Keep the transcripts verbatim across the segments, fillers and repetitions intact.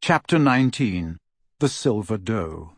Chapter nineteen. The Silver Doe.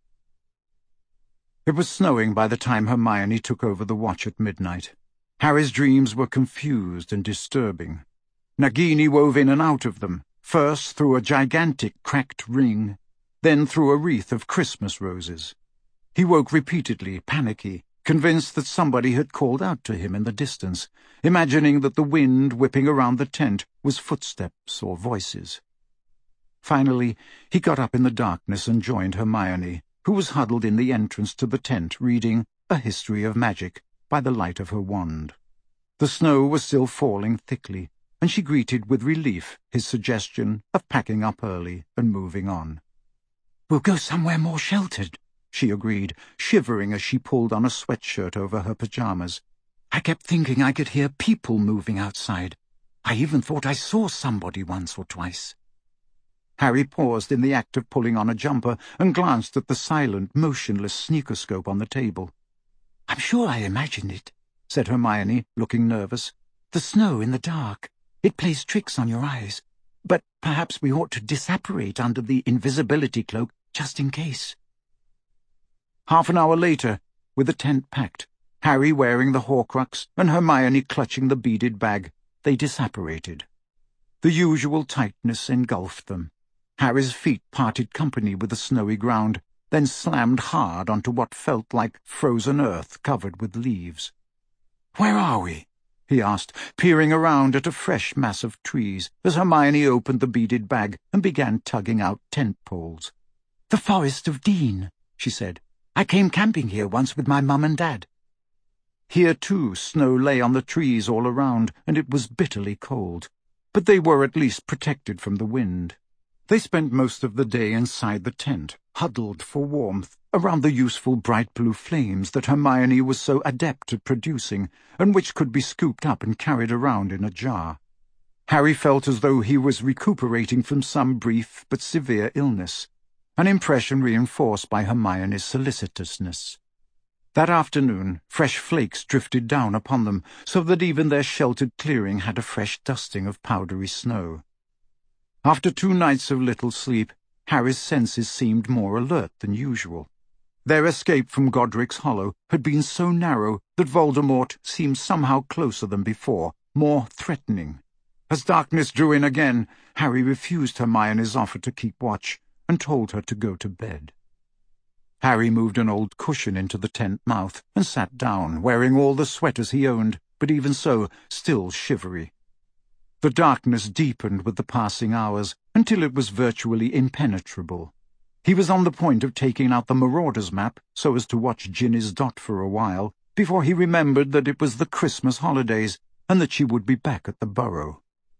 It was snowing by the time Hermione took over the watch at midnight. Harry's dreams were confused and disturbing. Nagini wove in and out of them, first through a gigantic cracked ring, then through a wreath of Christmas roses. He woke repeatedly, panicky, convinced that somebody had called out to him in the distance, imagining that the wind whipping around the tent was footsteps or voices. Finally, he got up in the darkness and joined Hermione, who was huddled in the entrance to the tent reading A History of Magic by the light of her wand. The snow was still falling thickly, and she greeted with relief his suggestion of packing up early and moving on. "We'll go somewhere more sheltered," she agreed, shivering as she pulled on a sweatshirt over her pajamas. "I kept thinking I could hear people moving outside. I even thought I saw somebody once or twice." Harry paused in the act of pulling on a jumper and glanced at the silent, motionless sneakoscope on the table. "I'm sure I imagined it," said Hermione, looking nervous. "The snow in the dark. It plays tricks on your eyes. But perhaps we ought to disapparate under the invisibility cloak, just in case." Half an hour later, with the tent packed, Harry wearing the Horcrux and Hermione clutching the beaded bag, they disapparated. The usual tightness engulfed them. Harry's feet parted company with the snowy ground, then slammed hard onto what felt like frozen earth covered with leaves. "Where are we?" he asked, peering around at a fresh mass of trees as Hermione opened the beaded bag and began tugging out tent poles. "The Forest of Dean," she said. "I came camping here once with my mum and dad." Here, too, snow lay on the trees all around, and it was bitterly cold. But they were at least protected from the wind. They spent most of the day inside the tent, huddled for warmth around the useful bright blue flames that Hermione was so adept at producing, and which could be scooped up and carried around in a jar. Harry felt as though he was recuperating from some brief but severe illness, an impression reinforced by Hermione's solicitousness. That afternoon, fresh flakes drifted down upon them, so that even their sheltered clearing had a fresh dusting of powdery snow. After two nights of little sleep, Harry's senses seemed more alert than usual. Their escape from Godric's Hollow had been so narrow that Voldemort seemed somehow closer than before, more threatening. As darkness drew in again, Harry refused Hermione's offer to keep watch and told her to go to bed. Harry moved an old cushion into the tent mouth and sat down, wearing all the sweaters he owned, but even so, still shivery. The darkness deepened with the passing hours, until it was virtually impenetrable. He was on the point of taking out the Marauders map so as to watch Ginny's Dot for a while, before he remembered that it was the Christmas holidays and that she would be back at the Burrow.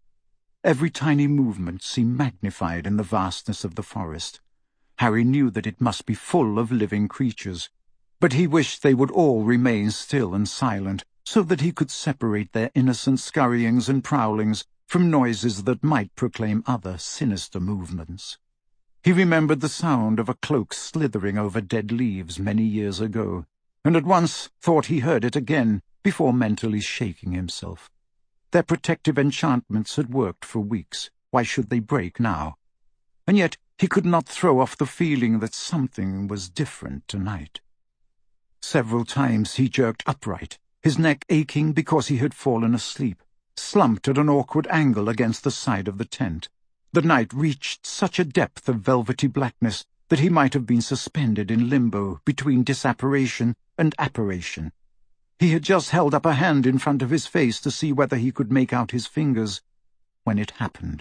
Every tiny movement seemed magnified in the vastness of the forest. Harry knew that it must be full of living creatures, but he wished they would all remain still and silent, so that he could separate their innocent scurryings and prowlings from noises that might proclaim other sinister movements. He remembered the sound of a cloak slithering over dead leaves many years ago, and at once thought he heard it again before mentally shaking himself. Their protective enchantments had worked for weeks. Why should they break now? And yet he could not throw off the feeling that something was different tonight. Several times he jerked upright, his neck aching because he had fallen asleep, slumped at an awkward angle against the side of the tent. The night reached such a depth of velvety blackness that he might have been suspended in limbo between disapparation and apparition. He had just held up a hand in front of his face to see whether he could make out his fingers, when it happened.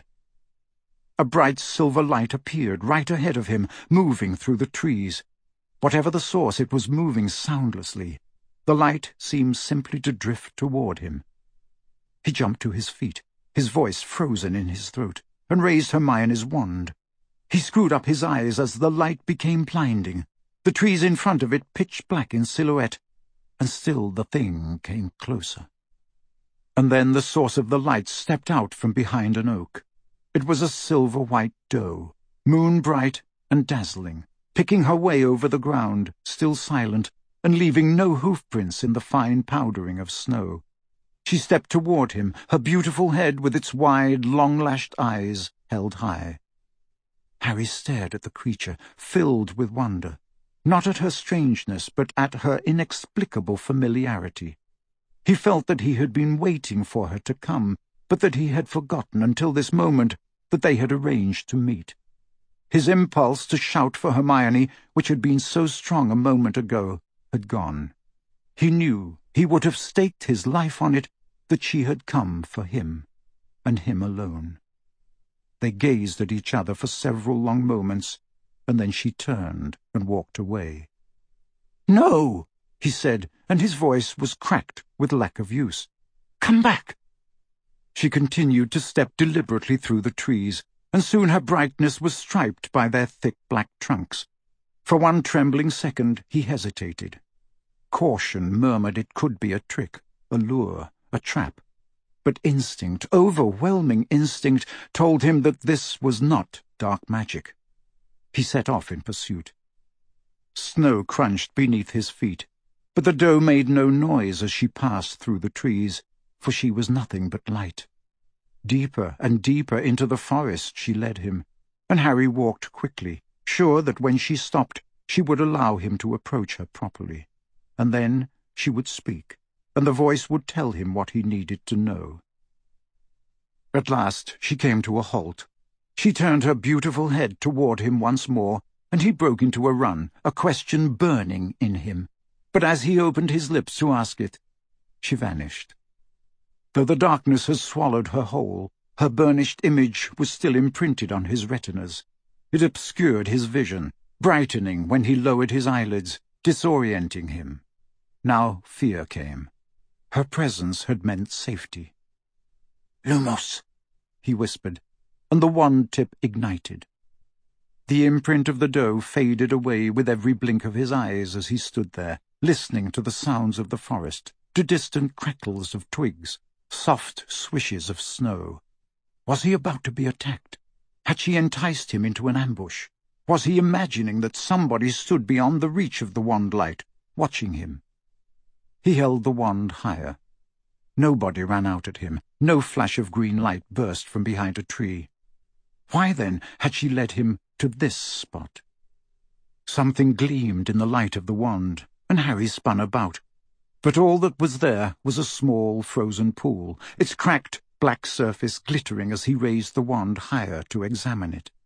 A bright silver light appeared right ahead of him, moving through the trees. Whatever the source, it was moving soundlessly. The light seemed simply to drift toward him. He jumped to his feet, his voice frozen in his throat, and raised Hermione's wand. He screwed up his eyes as the light became blinding, the trees in front of it pitch black in silhouette, and still the thing came closer. And then the source of the light stepped out from behind an oak. It was a silver-white doe, moon-bright and dazzling, picking her way over the ground, still silent, and leaving no hoofprints in the fine powdering of snow. She stepped toward him, her beautiful head with its wide, long-lashed eyes held high. Harry Harry stared at the creature, filled with wonder, not at her strangeness, but at her inexplicable familiarity. He felt that he had been waiting for her to come, but that he had forgotten until this moment that they had arranged to meet. His impulse to shout for Hermione, which had been so strong a moment ago, had gone. He knew he would have staked his life on it that she had come for him, and him alone. They gazed at each other for several long moments, and then she turned and walked away. "No," he said, and his voice was cracked with lack of use. "Come back." She continued to step deliberately through the trees, and soon her brightness was striped by their thick black trunks. For one trembling second he hesitated. Caution murmured it could be a trick, a lure, a trap. But instinct, overwhelming instinct, told him that this was not dark magic. He set off in pursuit. Snow crunched beneath his feet, but the doe made no noise as she passed through the trees, for she was nothing but light. Deeper and deeper into the forest she led him, and Harry walked quickly, sure that when she stopped she would allow him to approach her properly, and then she would speak, and the voice would tell him what he needed to know. At last she came to a halt. She turned her beautiful head toward him once more, and he broke into a run, a question burning in him. But as he opened his lips to ask it, she vanished. Though the darkness had swallowed her whole, her burnished image was still imprinted on his retinas. It obscured his vision, brightening when he lowered his eyelids, disorienting him. Now fear came. Her presence had meant safety. "Lumos," he whispered, and the wand tip ignited. The imprint of the doe faded away with every blink of his eyes as he stood there, listening to the sounds of the forest, to distant crackles of twigs, soft swishes of snow. Was he about to be attacked? Had she enticed him into an ambush? Was he imagining that somebody stood beyond the reach of the wand light, watching him? He held the wand higher. Nobody ran out at him. No flash of green light burst from behind a tree. Why, then, had she led him to this spot? Something gleamed in the light of the wand, and Harry spun about. But all that was there was a small frozen pool, its cracked black surface glittering as he raised the wand higher to examine it.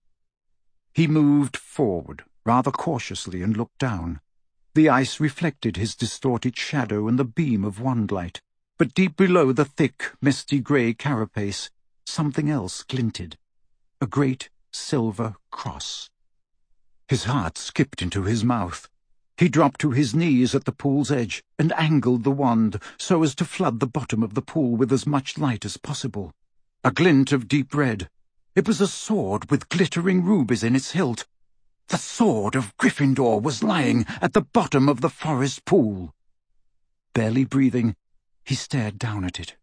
He moved forward, rather cautiously, and looked down. The ice reflected his distorted shadow in the beam of wand light, but deep below the thick, misty grey carapace, something else glinted. A great silver cross. His heart skipped into his mouth. He dropped to his knees at the pool's edge and angled the wand so as to flood the bottom of the pool with as much light as possible. A glint of deep red. It was a sword with glittering rubies in its hilt. The sword of Gryffindor was lying at the bottom of the forest pool. Barely breathing, he stared down at it.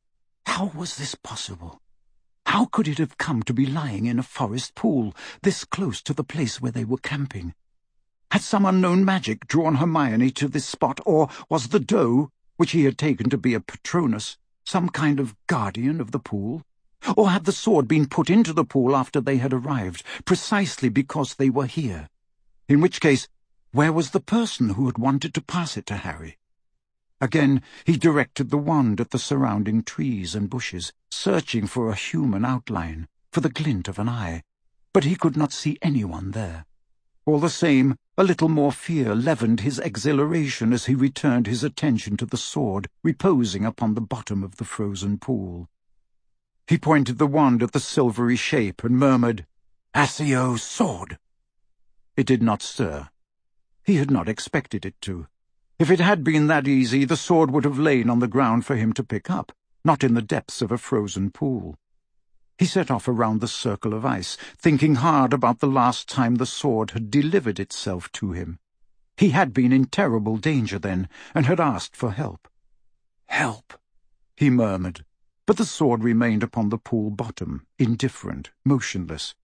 How was this possible? How could it have come to be lying in a forest pool, this close to the place where they were camping? Had some unknown magic drawn Hermione to this spot, or was the doe, which he had taken to be a Patronus, some kind of guardian of the pool? Or had the sword been put into the pool after they had arrived, precisely because they were here? In which case, where was the person who had wanted to pass it to Harry? Again he directed the wand at the surrounding trees and bushes, searching for a human outline, for the glint of an eye, but he could not see anyone there. All the same, a little more fear leavened his exhilaration as he returned his attention to the sword reposing upon the bottom of the frozen pool. He pointed the wand at the silvery shape and murmured, "Acio's sword." It did not stir. He had not expected it to. If it had been that easy, the sword would have lain on the ground for him to pick up, not in the depths of a frozen pool. He set off around the circle of ice, thinking hard about the last time the sword had delivered itself to him. He had been in terrible danger then, and had asked for help. "Help," he murmured, but the sword remained upon the pool bottom, indifferent, motionless.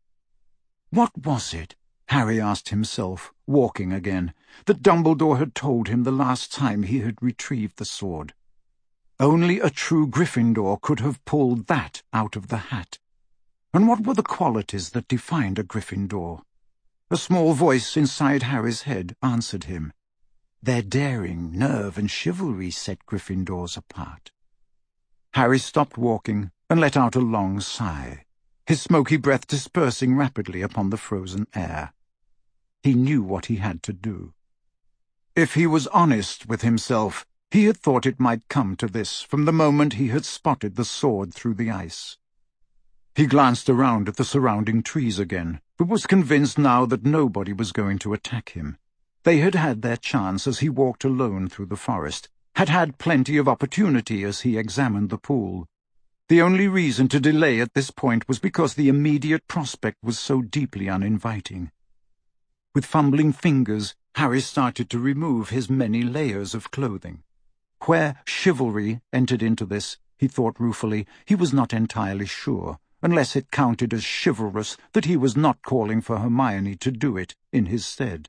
What was it, Harry asked himself, walking again, that Dumbledore had told him the last time he had retrieved the sword? Only a true Gryffindor could have pulled that out of the hat. And what were the qualities that defined a Gryffindor? A small voice inside Harry's head answered him. Their daring, nerve, and chivalry set Gryffindors apart. Harry stopped walking and let out a long sigh, his smoky breath dispersing rapidly upon the frozen air. He knew what he had to do. If he was honest with himself, he had thought it might come to this from the moment he had spotted the sword through the ice. He glanced around at the surrounding trees again, but was convinced now that nobody was going to attack him. They had had their chance as he walked alone through the forest, had had plenty of opportunity as he examined the pool. The only reason to delay at this point was because the immediate prospect was so deeply uninviting. With fumbling fingers, Harry started to remove his many layers of clothing. Where chivalry entered into this, he thought ruefully, he was not entirely sure, unless it counted as chivalrous that he was not calling for Hermione to do it in his stead.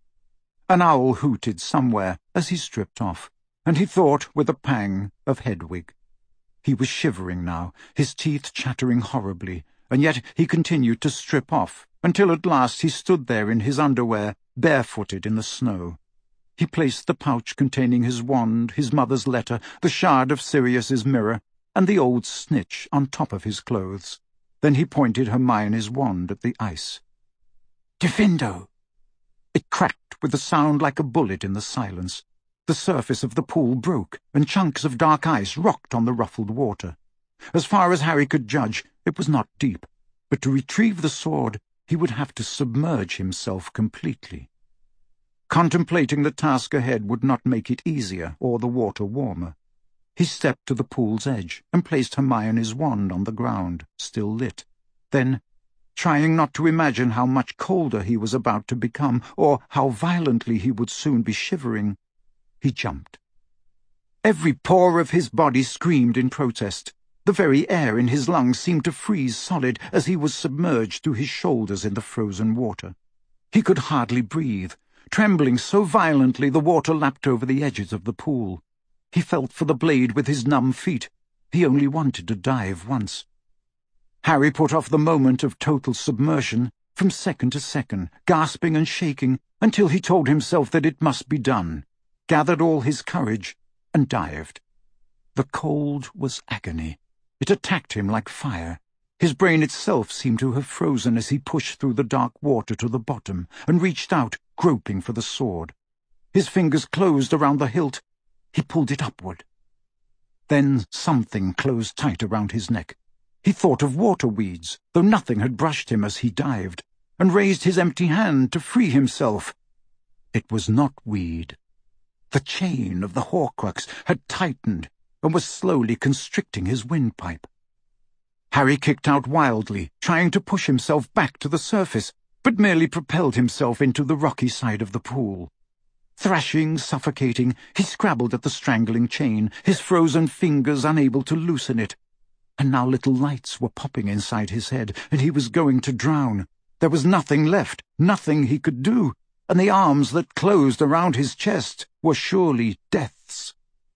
An owl hooted somewhere as he stripped off, and he thought with a pang of Hedwig. He was shivering now, his teeth chattering horribly, and yet he continued to strip off, until at last he stood there in his underwear, barefooted in the snow. He placed the pouch containing his wand, his mother's letter, the shard of Sirius's mirror, and the old snitch on top of his clothes. Then he pointed Hermione's wand at the ice. "Diffindo!" It cracked with a sound like a bullet in the silence. The surface of the pool broke, and chunks of dark ice rocked on the ruffled water. As far as Harry could judge, it was not deep, but to retrieve the sword, he would have to submerge himself completely. Contemplating the task ahead would not make it easier or the water warmer. He stepped to the pool's edge and placed Hermione's wand on the ground, still lit. Then, trying not to imagine how much colder he was about to become, or how violently he would soon be shivering, he jumped. Every pore of his body screamed in protest. The very air in his lungs seemed to freeze solid as he was submerged to his shoulders in the frozen water. He could hardly breathe, trembling so violently the water lapped over the edges of the pool. He felt for the blade with his numb feet. He only wanted to dive once. Harry put off the moment of total submersion from second to second, gasping and shaking, until he told himself that it must be done, gathered all his courage, and dived. The cold was agony. It attacked him like fire. His brain itself seemed to have frozen as he pushed through the dark water to the bottom and reached out, groping for the sword. His fingers closed around the hilt. He pulled it upward. Then something closed tight around his neck. He thought of water weeds, though nothing had brushed him as he dived, and raised his empty hand to free himself. It was not weed. The chain of the Horcrux had tightened and was slowly constricting his windpipe. Harry kicked out wildly, trying to push himself back to the surface, but merely propelled himself into the rocky side of the pool. Thrashing, suffocating, he scrabbled at the strangling chain, his frozen fingers unable to loosen it. And now little lights were popping inside his head, and he was going to drown. There was nothing left, nothing he could do, and the arms that closed around his chest were surely death's.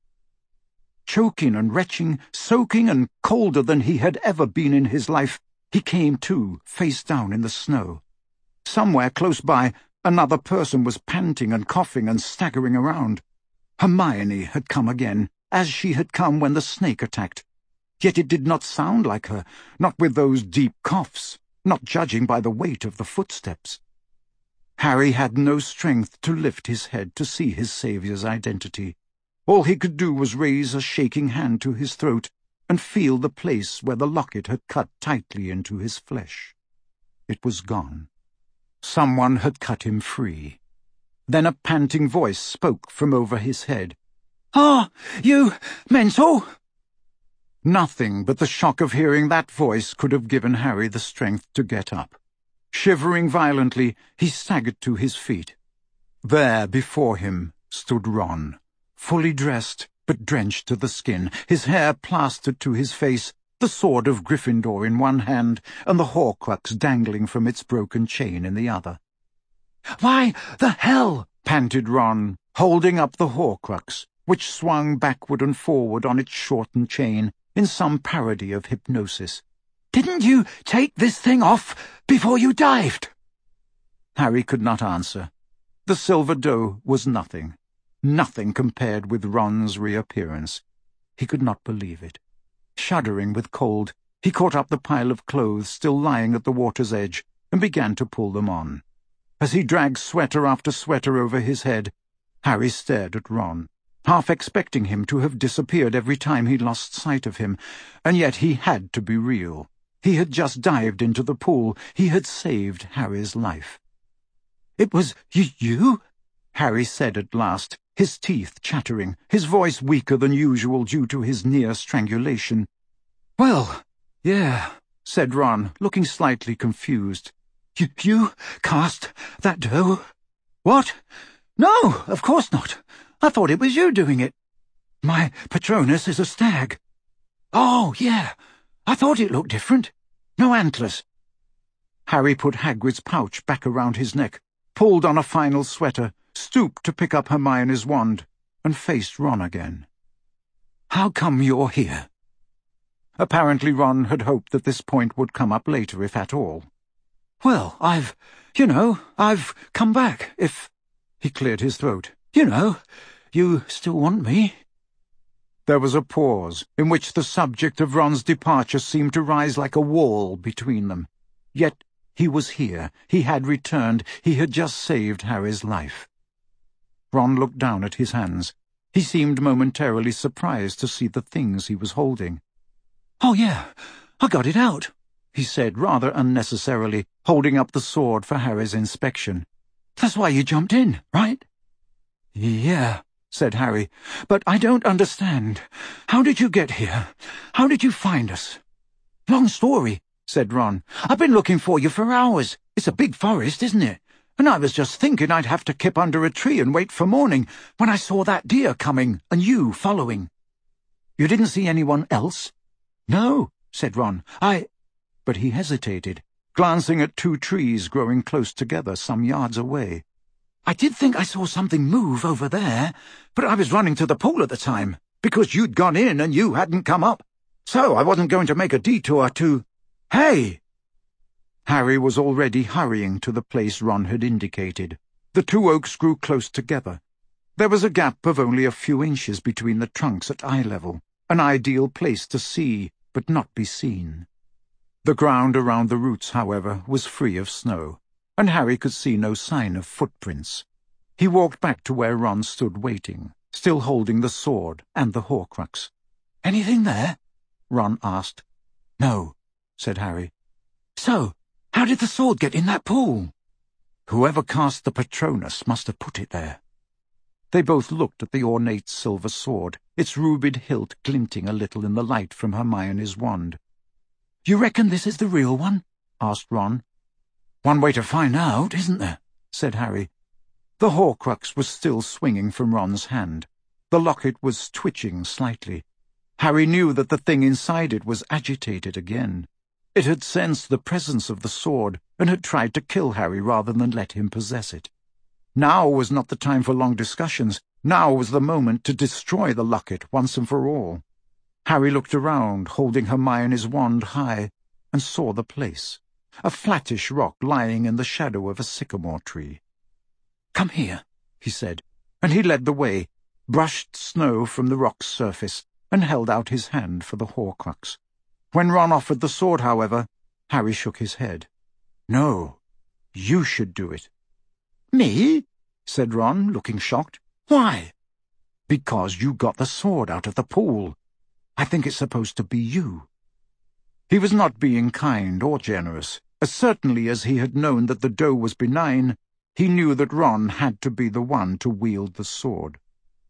Choking and retching, soaking and colder than he had ever been in his life, he came to, face down in the snow. Somewhere close by, another person was panting and coughing and staggering around. Hermione had come again, as she had come when the snake attacked. Yet it did not sound like her, not with those deep coughs, not judging by the weight of the footsteps. Harry had no strength to lift his head to see his saviour's identity. All he could do was raise a shaking hand to his throat and feel the place where the locket had cut tightly into his flesh. It was gone. Someone had cut him free. Then a panting voice spoke from over his head. "Ah, you, Mentor!" Nothing but the shock of hearing that voice could have given Harry the strength to get up. Shivering violently, he staggered to his feet. There, before him, stood Ron, fully dressed but drenched to the skin, his hair plastered to his face, the sword of Gryffindor in one hand, and the Horcrux dangling from its broken chain in the other. "Why, the hell!" panted Ron, holding up the Horcrux, which swung backward and forward on its shortened chain, in some parody of hypnosis. Didn't you take this thing off before you dived?" Harry could not answer. The silver doe was nothing. Nothing compared with Ron's reappearance. He could not believe it. Shuddering with cold, he caught up the pile of clothes still lying at the water's edge and began to pull them on. As he dragged sweater after sweater over his head, Harry stared at Ron, half expecting him to have disappeared every time he lost sight of him, and yet he had to be real. He had just dived into the pool. He had saved Harry's life. "It was y you?" Harry said at last, his teeth chattering, his voice weaker than usual due to his near strangulation. "Well, yeah," said Ron, looking slightly confused. "You, you cast that doe?" "What? No, of course not. I thought it was you doing it." "My Patronus is a stag." "Oh, yeah. I thought it looked different. No antlers." Harry put Hagrid's pouch back around his neck, pulled on a final sweater, stooped to pick up Hermione's wand, and faced Ron again. "How come you're here?" Apparently Ron had hoped that this point would come up later, if at all. "Well, I've, you know, I've come back, if—" He cleared his throat. "You know, you still want me?" There was a pause, in which the subject of Ron's departure seemed to rise like a wall between them. Yet he was here, he had returned, he had just saved Harry's life. Ron looked down at his hands. He seemed momentarily surprised to see the things he was holding. "Oh, yeah, I got it out," he said rather unnecessarily, holding up the sword for Harry's inspection. "That's why you jumped in, right?" "Yeah," said Harry, "but I don't understand. How did you get here? How did you find us?" "Long story," said Ron. "I've been looking for you for hours. It's a big forest, isn't it? And I was just thinking I'd have to kip under a tree and wait for morning when I saw that deer coming and you following." "You didn't see anyone else?" "No," said Ron. I—" But he hesitated, glancing at two trees growing close together some yards away. "I did think I saw something move over there, but I was running to the pool at the time, because you'd gone in and you hadn't come up. So I wasn't going to make a detour to— Hey!" Harry was already hurrying to the place Ron had indicated. The two oaks grew close together. There was a gap of only a few inches between the trunks at eye level, an ideal place to see but not be seen. The ground around the roots, however, was free of snow, and Harry could see no sign of footprints. He walked back to where Ron stood waiting, still holding the sword and the Horcrux. "Anything there?" Ron asked. "No," said Harry. "So, how did the sword get in that pool?" "Whoever cast the Patronus must have put it there." They both looked at the ornate silver sword, its rubied hilt glinting a little in the light from Hermione's wand. "You reckon this is the real one?" asked Ron. "One way to find out, isn't there?" said Harry. The Horcrux was still swinging from Ron's hand. The locket was twitching slightly. Harry knew that the thing inside it was agitated again. It had sensed the presence of the sword and had tried to kill Harry rather than let him possess it. Now was not the time for long discussions. Now was the moment to destroy the locket once and for all. Harry looked around, holding Hermione's wand high, and saw the place, a flattish rock lying in the shadow of a sycamore tree. "Come here," he said, and he led the way, brushed snow from the rock's surface, and held out his hand for the Horcrux. When Ron offered the sword, however, Harry shook his head. "No, you should do it." "Me?" said Ron, looking shocked. "Why?" "Because you got the sword out of the pool. I think it's supposed to be you." He was not being kind or generous. As certainly as he had known that the doe was benign, he knew that Ron had to be the one to wield the sword.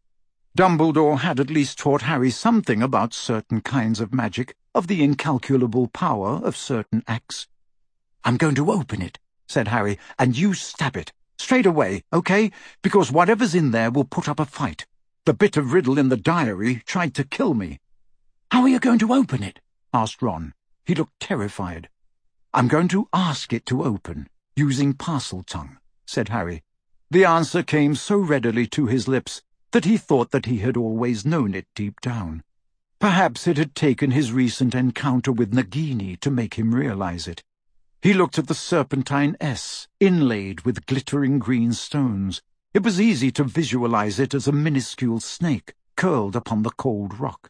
Dumbledore had at least taught Harry something about certain kinds of magic, of the incalculable power of certain acts. "I'm going to open it," said Harry, "and you stab it. Straight away, okay? Because whatever's in there will put up a fight. The bit of riddle in the diary tried to kill me." "How are you going to open it?" asked Ron. He looked terrified. "I'm going to ask it to open, using Parseltongue," said Harry. The answer came so readily to his lips that he thought that he had always known it deep down. Perhaps it had taken his recent encounter with Nagini to make him realize it. He looked at the serpentine S, inlaid with glittering green stones. It was easy to visualize it as a minuscule snake curled upon the cold rock.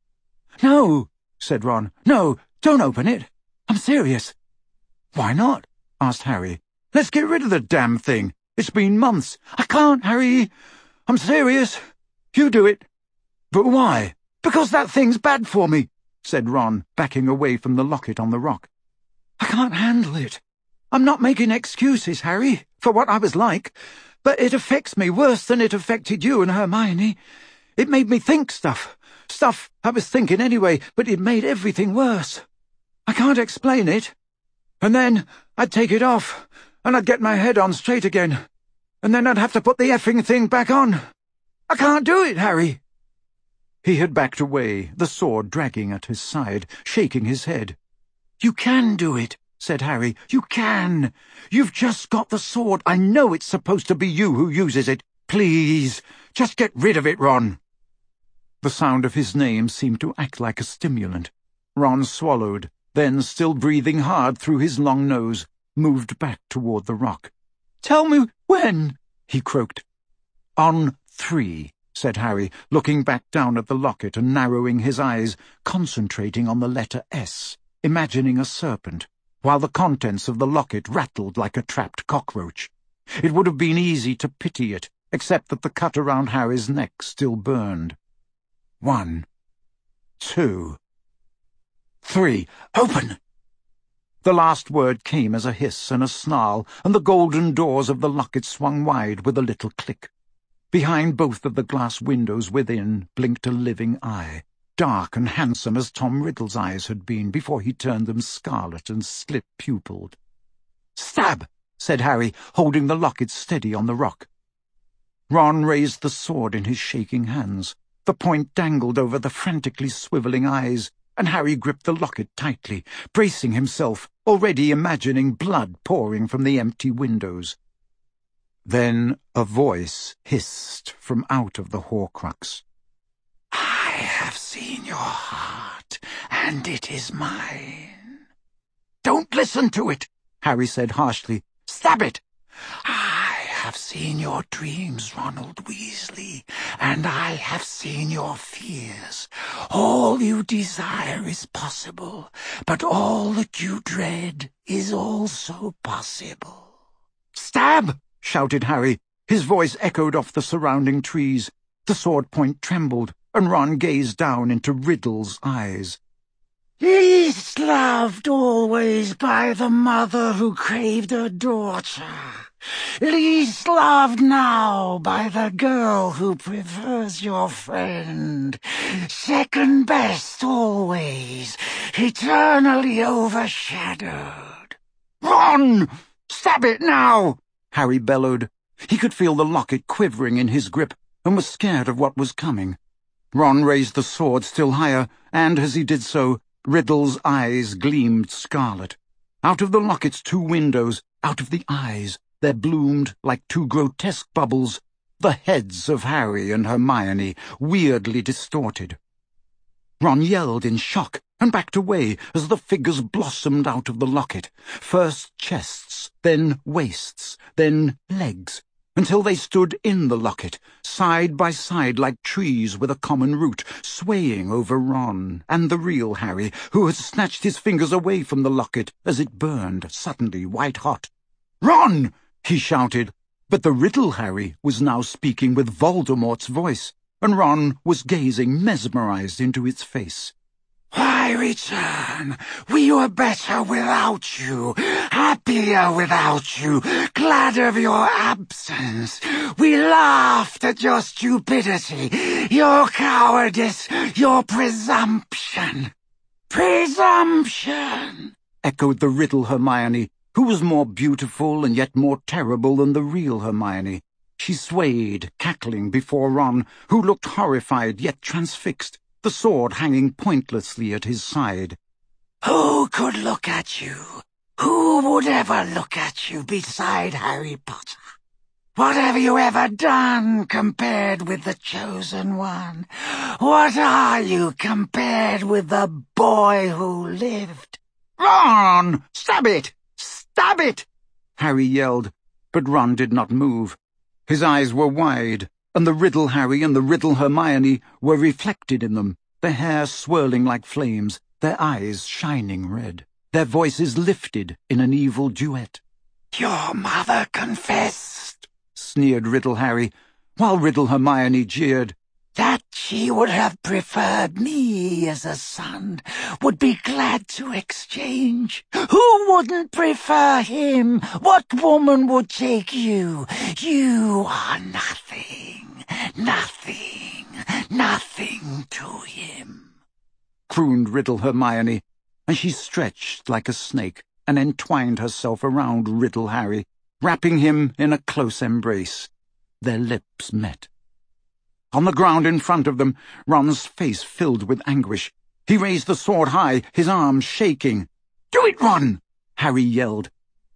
"No," said Ron. "No, don't open it. I'm serious." "Why not?" asked Harry. "Let's get rid of the damn thing. It's been months." "I can't, Harry. I'm serious. You do it." "But why?" "Because that thing's bad for me," said Ron, backing away from the locket on the rock. "I can't handle it. I'm not making excuses, Harry, for what I was like, but it affects me worse than it affected you and Hermione. It made me think stuff. Stuff I was thinking anyway, but it made everything worse. I can't explain it. And then I'd take it off, and I'd get my head on straight again, and then I'd have to put the effing thing back on. I can't do it, Harry." He had backed away, the sword dragging at his side, shaking his head. "You can do it," said Harry. "You can. You've just got the sword. I know it's supposed to be you who uses it. Please, just get rid of it, Ron." The sound of his name seemed to act like a stimulant. Ron swallowed, then, still breathing hard through his long nose, moved back toward the rock. "Tell me when," he croaked. "On three," said Harry, looking back down at the locket and narrowing his eyes, concentrating on the letter S, imagining a serpent, while the contents of the locket rattled like a trapped cockroach. It would have been easy to pity it, except that the cut around Harry's neck still burned. One, two, three. "Open!" The last word came as a hiss and a snarl, and the golden doors of the locket swung wide with a little click. Behind both of the glass windows within blinked a living eye, dark and handsome as Tom Riddle's eyes had been before he turned them scarlet and slit-pupilled. "Stab!" said Harry, holding the locket steady on the rock. Ron raised the sword in his shaking hands. The point dangled over the frantically swivelling eyes, and Harry gripped the locket tightly, bracing himself, already imagining blood pouring from the empty windows. Then a voice hissed from out of the Horcrux. "I have seen your heart, and it is mine." "Don't listen to it," Harry said harshly. "Stab it." "I have seen your dreams, Ronald Weasley, and I have seen your fears. All you desire is possible, but all that you dread is also possible." "Stab!" shouted Harry. His voice echoed off the surrounding trees. The sword point trembled, and Ron gazed down into Riddle's eyes. "Least loved always by the mother who craved a daughter. Least loved now by the girl who prefers your friend. Second best always, eternally overshadowed." "Ron! Stab it now!" Harry bellowed. He could feel the locket quivering in his grip, and was scared of what was coming. Ron raised the sword still higher, and, as he did so, Riddle's eyes gleamed scarlet. Out of the locket's two windows, out of the eyes, there bloomed, like two grotesque bubbles, the heads of Harry and Hermione, weirdly distorted. Ron yelled in shock and backed away as the figures blossomed out of the locket, first chests, then waists, then legs, until they stood in the locket, side by side like trees with a common root, swaying over Ron and the real Harry, who had snatched his fingers away from the locket as it burned, suddenly white-hot. "Ron!" he shouted, but the Riddle Harry was now speaking with Voldemort's voice, and Ron was gazing mesmerized into its face. "Why return? We were better without you, happier without you, glad of your absence. We laughed at your stupidity, your cowardice, your presumption." "Presumption!" echoed the Riddle Hermione, who was more beautiful and yet more terrible than the real Hermione. She swayed, cackling, before Ron, who looked horrified yet transfixed, the sword hanging pointlessly at his side. "Who could look at you? Who would ever look at you beside Harry Potter? What have you ever done compared with the Chosen One? What are you compared with the boy who lived?" "Ron! Stab it! Stab it!" Harry yelled, but Ron did not move. His eyes were wide, and the Riddle Harry and the Riddle Hermione were reflected in them, their hair swirling like flames, their eyes shining red, their voices lifted in an evil duet. "Your mother confessed," sneered Riddle Harry, while Riddle Hermione jeered, "that she would have preferred me as a son, would be glad to exchange. Who wouldn't prefer him? What woman would take you? You are nothing, nothing, nothing to him," crooned Riddle Hermione, and she stretched like a snake and entwined herself around Riddle Harry, wrapping him in a close embrace. Their lips met. On the ground in front of them, Ron's face filled with anguish. He raised the sword high, his arms shaking. "Do it, Ron!" Harry yelled.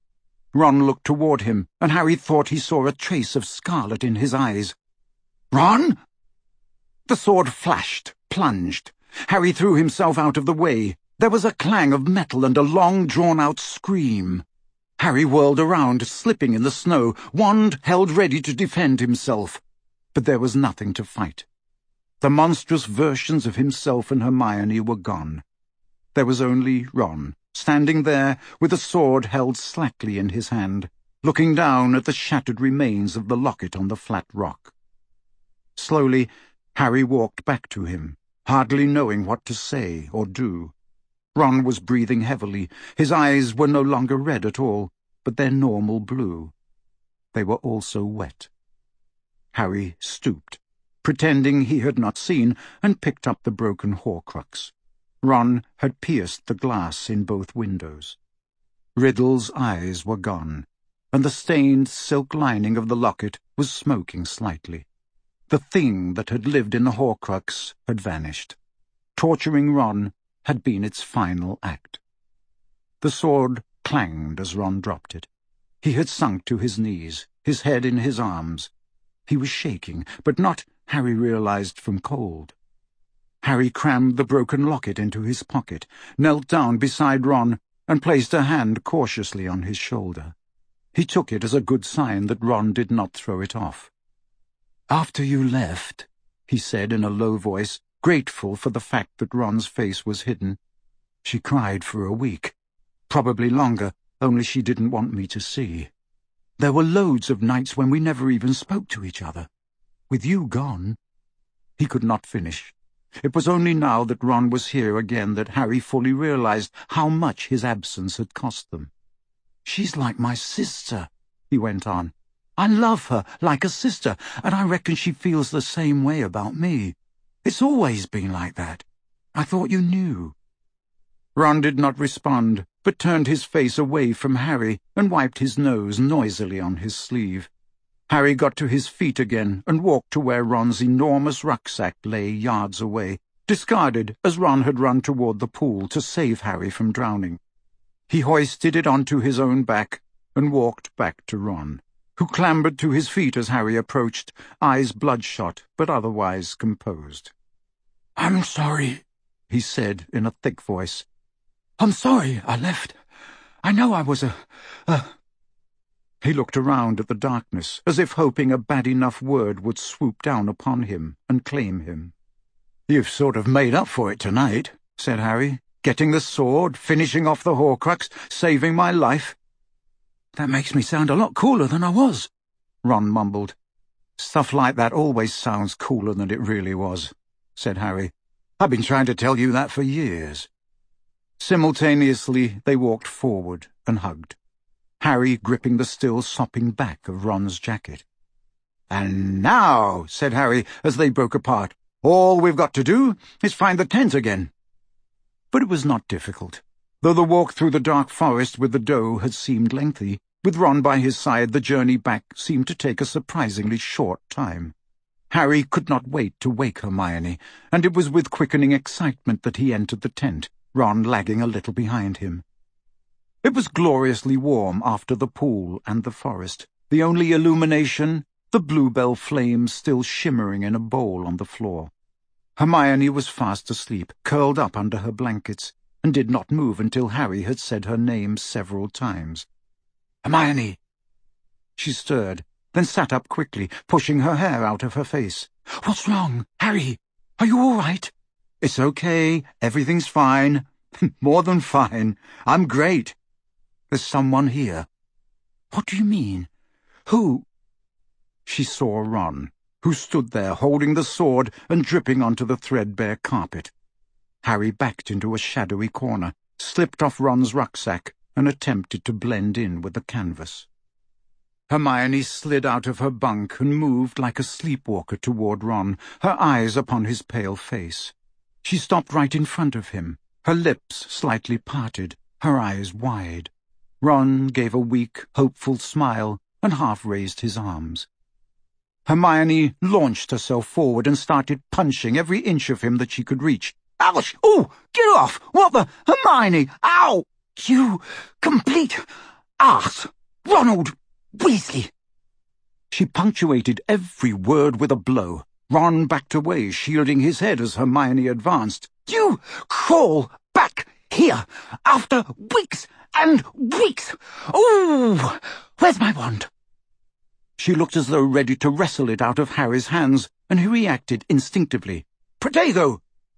Ron looked toward him, and Harry thought he saw a trace of scarlet in his eyes. "Ron!" The sword flashed, plunged. Harry threw himself out of the way. There was a clang of metal and a long, drawn-out scream. Harry whirled around, slipping in the snow, wand held ready to defend himself. But there was nothing to fight. The monstrous versions of himself and Hermione were gone. There was only Ron, standing there with a sword held slackly in his hand, looking down at the shattered remains of the locket on the flat rock. Slowly, Harry walked back to him, hardly knowing what to say or do. Ron was breathing heavily. His eyes were no longer red at all, but their normal blue. They were also wet. Harry stooped, pretending he had not seen, and picked up the broken Horcrux. Ron had pierced the glass in both windows. Riddle's eyes were gone, and the stained silk lining of the locket was smoking slightly. The thing that had lived in the Horcrux had vanished. Torturing Ron had been its final act. The sword clanged as Ron dropped it. He had sunk to his knees, his head in his arms. He was shaking, but not, Harry realized, from cold. Harry crammed the broken locket into his pocket, knelt down beside Ron, and placed a hand cautiously on his shoulder. He took it as a good sign that Ron did not throw it off. "After you left," he said in a low voice, grateful for the fact that Ron's face was hidden, "she cried for a week. Probably longer, only she didn't want me to see. There were loads of nights when we never even spoke to each other. With you gone—" He could not finish. It was only now that Ron was here again that Harry fully realized how much his absence had cost them. "She's like my sister," he went on. "I love her like a sister, and I reckon she feels the same way about me. It's always been like that. I thought you knew." Ron did not respond, but turned his face away from Harry and wiped his nose noisily on his sleeve. Harry got to his feet again and walked to where Ron's enormous rucksack lay yards away, discarded as Ron had run toward the pool to save Harry from drowning. He hoisted it onto his own back and walked back to Ron, who clambered to his feet as Harry approached, eyes bloodshot but otherwise composed. "I'm sorry," he said in a thick voice. "I'm sorry I left. I know I was a... a—" He looked around at the darkness, as if hoping a bad enough word would swoop down upon him and claim him. "You've sort of made up for it tonight," said Harry, "getting the sword, finishing off the Horcrux, saving my life." "That makes me sound a lot cooler than I was," Ron mumbled. "Stuff like that always sounds cooler than it really was," said Harry. "I've been trying to tell you that for years." Simultaneously they walked forward and hugged, Harry gripping the still sopping back of Ron's jacket. "And now," said Harry as they broke apart, "all we've got to do is find the tent again." But it was not difficult. Though the walk through the dark forest with the doe had seemed lengthy, with Ron by his side the journey back seemed to take a surprisingly short time. Harry could not wait to wake Hermione, and it was with quickening excitement that he entered the tent, Ron lagging a little behind him. It was gloriously warm after the pool and the forest, The only illumination, the bluebell flames still shimmering in a bowl on the floor. Hermione was fast asleep, curled up under her blankets, and did not move until Harry had said her name several times. "Hermione!" She stirred, then sat up quickly, pushing her hair out of her face. "What's wrong, Harry? Are you all right?" "It's okay. Everything's fine. More than fine. I'm great. There's someone here." "What do you mean? Who?" She saw Ron, who stood there holding the sword and dripping onto the threadbare carpet. Harry backed into a shadowy corner, slipped off Ron's rucksack, and attempted to blend in with the canvas. Hermione slid out of her bunk and moved like a sleepwalker toward Ron, her eyes upon his pale face. She stopped right in front of him, her lips slightly parted, her eyes wide. Ron gave a weak, hopeful smile and half raised his arms. Hermione launched herself forward and started punching every inch of him that she could reach. "Ouch! Oh, get off! What the? Hermione! Ow! You complete arse! Ronald Weasley!" She punctuated every word with a blow. Ron backed away, shielding his head as Hermione advanced. "You crawl back here after weeks and weeks! Oh, where's my wand?" She looked as though ready to wrestle it out of Harry's hands, and he reacted instinctively. "Protego!"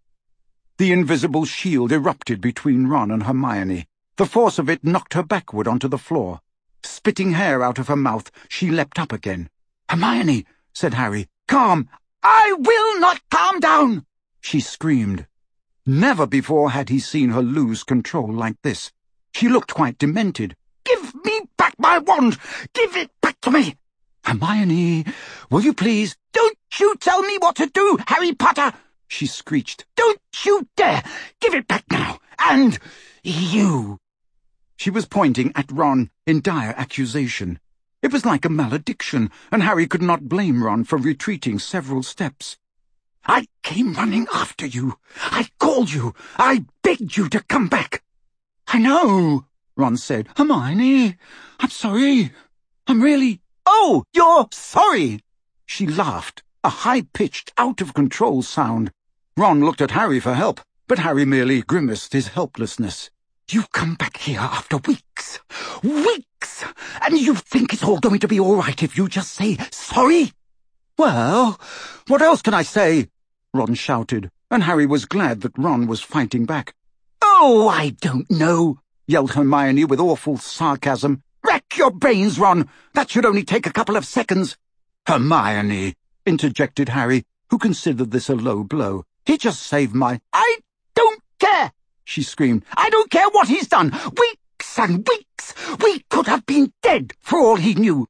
The invisible shield erupted between Ron and Hermione. The force of it knocked her backward onto the floor. Spitting hair out of her mouth, she leapt up again. "Hermione," said Harry, "calm." "I will not calm down!" she screamed. Never before had he seen her lose control like this. She looked quite demented. "Give me back my wand! Give it back to me!" "Hermione, will you please—" "Don't you tell me what to do, Harry Potter!" she screeched. "Don't you dare! Give it back now! And you!" She was pointing at Ron in dire accusation. It was like a malediction, and Harry could not blame Ron for retreating several steps. "I came running after you. I called you. I begged you to come back." "I know," Ron said. "Hermione, I'm sorry. I'm really—" "Oh, you're sorry!" She laughed, a high-pitched, out-of-control sound. Ron looked at Harry for help, but Harry merely grimaced his helplessness. "You've come back here after weeks, weeks, and you think it's all going to be all right if you just say sorry?" "Well, what else can I say?" Ron shouted, and Harry was glad that Ron was fighting back. "Oh, I don't know," yelled Hermione with awful sarcasm. "Rack your brains, Ron. That should only take a couple of seconds." "Hermione," interjected Harry, who considered this a low blow. "He just saved my—" "I don't care!" she screamed. "I don't care what he's done! Weeks and weeks! We could have been dead for all he knew!"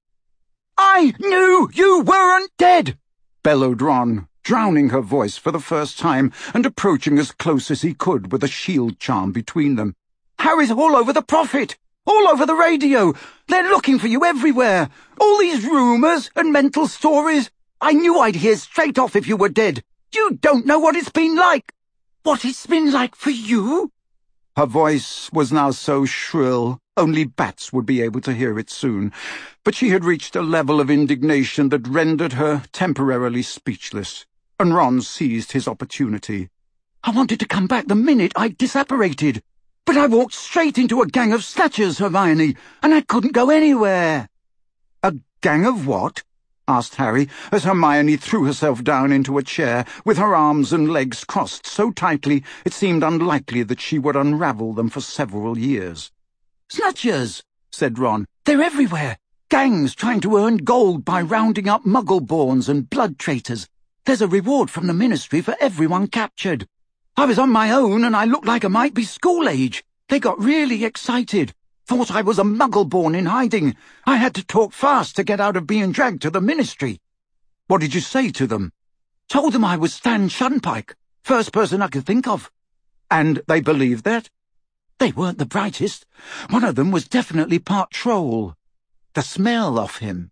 "I knew you weren't dead!" bellowed Ron, drowning her voice for the first time and approaching as close as he could with a shield charm between them. "Harry's all over the Prophet! All over the radio! They're looking for you everywhere! All these rumours and mental stories! I knew I'd hear straight off if you were dead! You don't know what it's been like!" "What it's been like for you?" Her voice was now so shrill, only bats would be able to hear it soon, but she had reached a level of indignation that rendered her temporarily speechless, and Ron seized his opportunity. "I wanted to come back the minute I disapparated, but I walked straight into a gang of snatchers, Hermione, and I couldn't go anywhere." "A gang of what?" asked Harry, as Hermione threw herself down into a chair, with her arms and legs crossed so tightly it seemed unlikely that she would unravel them for several years. "Snatchers," said Ron. "They're everywhere. Gangs trying to earn gold by rounding up muggle-borns and blood traitors. There's a reward from the Ministry for everyone captured. I was on my own and I looked like I might be school-age. They got really excited. Thought I was a muggle-born in hiding. I had to talk fast to get out of being dragged to the Ministry." "What did you say to them?" "Told them I was Stan Shunpike, first person I could think of." "And they believed that?" "They weren't the brightest. One of them was definitely part troll. The smell of him."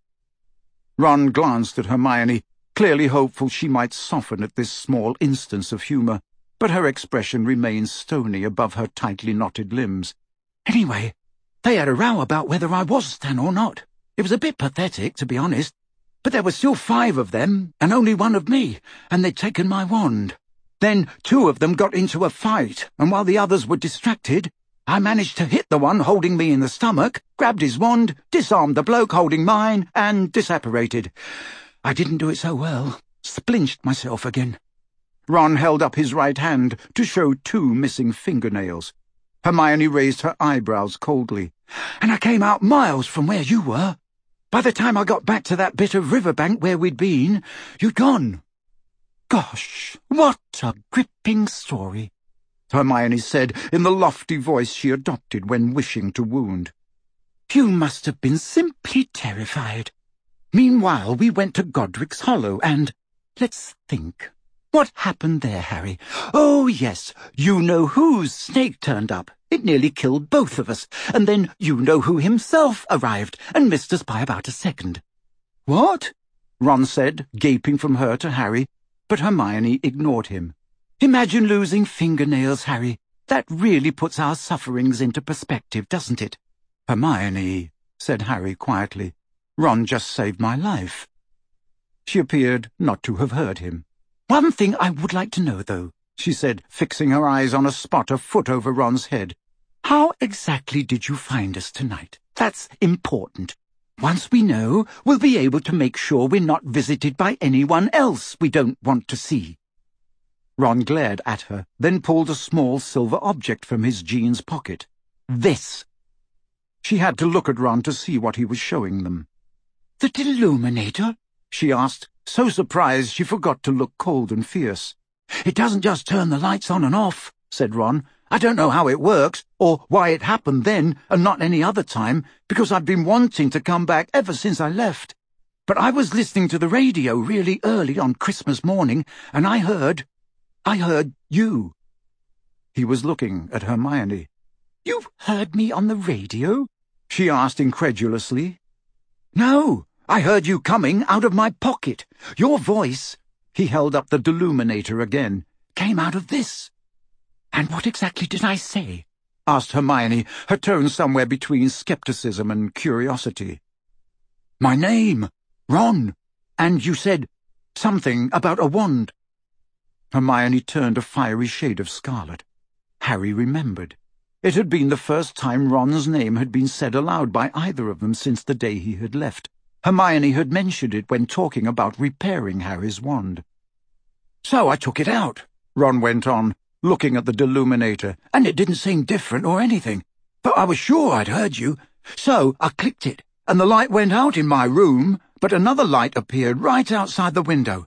Ron glanced at Hermione, clearly hopeful she might soften at this small instance of humour, but her expression remained stony above her tightly knotted limbs. "Anyway, they had a row about whether I was Stan or not. It was a bit pathetic, to be honest, but there were still five of them, and only one of me, and they'd taken my wand. Then two of them got into a fight, and while the others were distracted, I managed to hit the one holding me in the stomach, grabbed his wand, disarmed the bloke holding mine, and disapparated. I didn't do it so well. Splinched myself again. Ron held up his right hand to show two missing fingernails. Hermione raised her eyebrows coldly. And I came out miles from where you were. By the time I got back to that bit of riverbank where we'd been, you'd gone. Gosh, what a gripping story, Hermione said in the lofty voice she adopted when wishing to wound. You must have been simply terrified. Meanwhile, we went to Godric's Hollow and... Let's think. What happened there, Harry? Oh, yes, you know whose snake turned up. It nearly killed both of us. And then you know who himself arrived and missed us by about a second. What? Ron said, gaping from her to Harry, but Hermione ignored him. Imagine losing fingernails, Harry. That really puts our sufferings into perspective, doesn't it? Hermione, said Harry quietly, Ron just saved my life. She appeared not to have heard him. One thing I would like to know, though, she said, fixing her eyes on a spot a foot over Ron's head. How exactly did you find us tonight? That's important. Once we know, we'll be able to make sure we're not visited by anyone else we don't want to see. Ron glared at her, then pulled a small silver object from his jeans pocket. This. She had to look at Ron to see what he was showing them. The Deluminator? She asked, so surprised she forgot to look cold and fierce. It doesn't just turn the lights on and off, said Ron. I don't know how it works, or why it happened then and not any other time, because I've been wanting to come back ever since I left. But I was listening to the radio really early on Christmas morning, and I heard... I heard you. He was looking at Hermione. You heard me on the radio? She asked incredulously. No, I heard you coming out of my pocket. Your voice, he held up the Deluminator again, came out of this. And what exactly did I say? Asked Hermione, her tone somewhere between skepticism and curiosity. My name, Ron, and you said something about a wand. Hermione turned a fiery shade of scarlet. Harry remembered. It had been the first time Ron's name had been said aloud by either of them since the day he had left. Hermione had mentioned it when talking about repairing Harry's wand. So I took it out, Ron went on, looking at the Deluminator, and it didn't seem different or anything. But I was sure I'd heard you. So I clicked it, and the light went out in my room, but another light appeared right outside the window.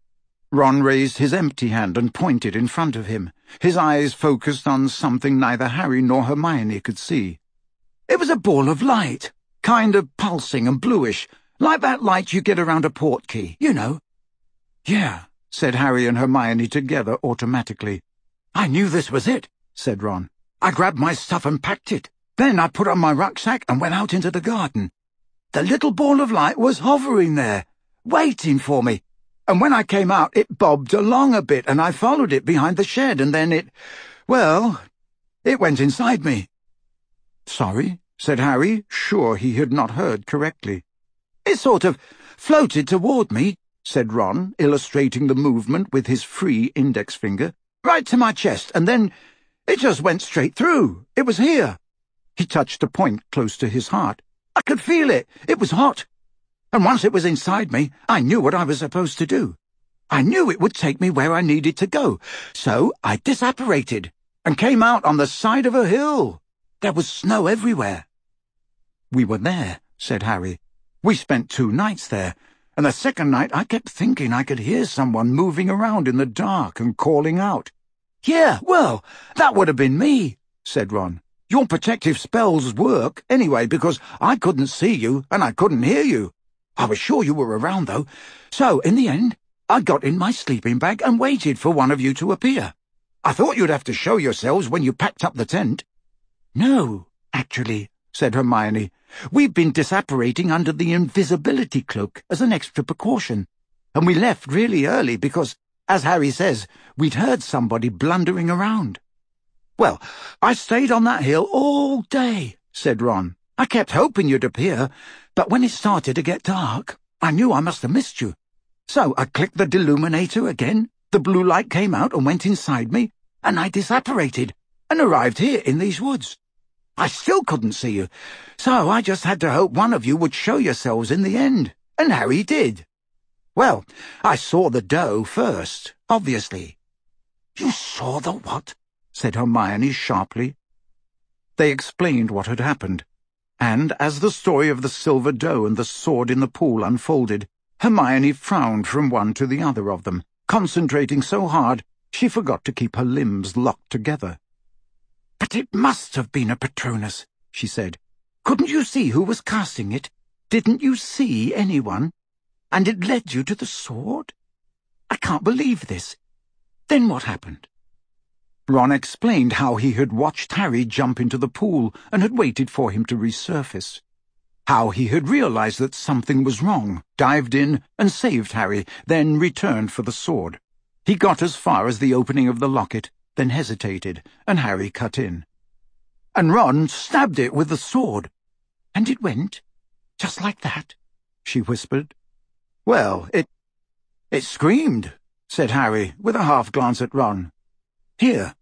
Ron raised his empty hand and pointed in front of him, his eyes focused on something neither Harry nor Hermione could see. It was a ball of light, kind of pulsing and bluish, like that light you get around a portkey, you know. Yeah, said Harry and Hermione together automatically. I knew this was it, said Ron. I grabbed my stuff and packed it. Then I put on my rucksack and went out into the garden. The little ball of light was hovering there, waiting for me. And when I came out, it bobbed along a bit, and I followed it behind the shed, and then it... well, it went inside me. Sorry, said Harry, sure he had not heard correctly. It sort of floated toward me, said Ron, illustrating the movement with his free index finger, right to my chest, and then it just went straight through. It was here. He touched a point close to his heart. I could feel it. It was hot. And once it was inside me, I knew what I was supposed to do. I knew it would take me where I needed to go, so I disapparated and came out on the side of a hill. There was snow everywhere. We were there, said Harry. We spent two nights there, and the second night I kept thinking I could hear someone moving around in the dark and calling out. Yeah, well, that would have been me, said Ron. Your protective spells work, anyway, because I couldn't see you and I couldn't hear you. I was sure you were around, though. So, in the end, I got in my sleeping bag and waited for one of you to appear. I thought you'd have to show yourselves when you packed up the tent. No, actually, said Hermione. We've been disapparating under the invisibility cloak as an extra precaution. And we left really early because, as Harry says, we'd heard somebody blundering around. Well, I stayed on that hill all day, said Ron. I kept hoping you'd appear, but when it started to get dark, I knew I must have missed you. So I clicked the deluminator again, the blue light came out and went inside me, and I disapparated, and arrived here in these woods. I still couldn't see you, so I just had to hope one of you would show yourselves in the end, and Harry did. Well, I saw the doe first, obviously." "You saw the what?" said Hermione sharply. They explained what had happened, and as the story of the silver doe and the sword in the pool unfolded, Hermione frowned from one to the other of them, concentrating so hard she forgot to keep her limbs locked together. "But it must have been a Patronus," she said. "Couldn't you see who was casting it? Didn't you see anyone? And it led you to the sword? I can't believe this. Then what happened?" Ron explained how he had watched Harry jump into the pool and had waited for him to resurface. How he had realized that something was wrong, dived in and saved Harry, then returned for the sword. He got as far as the opening of the locket, then hesitated, and Harry cut in. "And Ron stabbed it with the sword. And it went, just like that," she whispered. "Well, it... it screamed," said Harry, with a half-glance at Ron. "Here."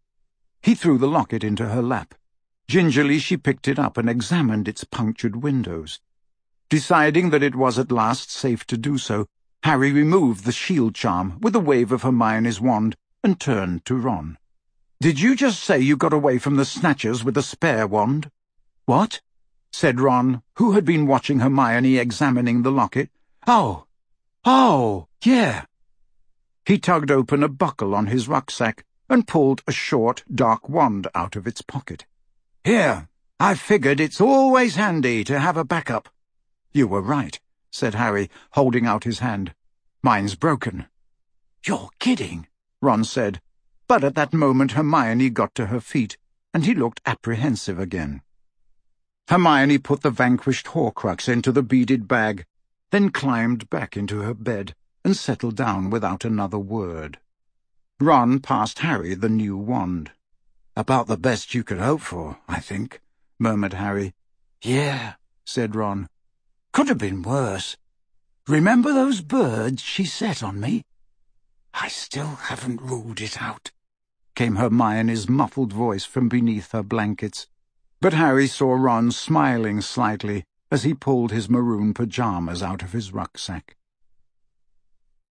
He threw the locket into her lap. Gingerly she picked it up and examined its punctured windows. Deciding that it was at last safe to do so, Harry removed the shield charm with a wave of Hermione's wand and turned to Ron. "Did you just say you got away from the Snatchers with a spare wand?" "What?" said Ron, who had been watching Hermione examining the locket. "Oh, oh, yeah." He tugged open a buckle on his rucksack and pulled a short, dark wand out of its pocket. "Here, I figured it's always handy to have a backup." "You were right," said Harry, holding out his hand. "Mine's broken." "You're kidding," Ron said, but at that moment Hermione got to her feet, and he looked apprehensive again. Hermione put the vanquished Horcrux into the beaded bag, then climbed back into her bed and settled down without another word. Ron passed Harry the new wand. "About the best you could hope for, I think," murmured Harry. "Yeah," said Ron. "Could have been worse. Remember those birds she set on me?" "I still haven't ruled it out," came Hermione's muffled voice from beneath her blankets. But Harry saw Ron smiling slightly as he pulled his maroon pyjamas out of his rucksack.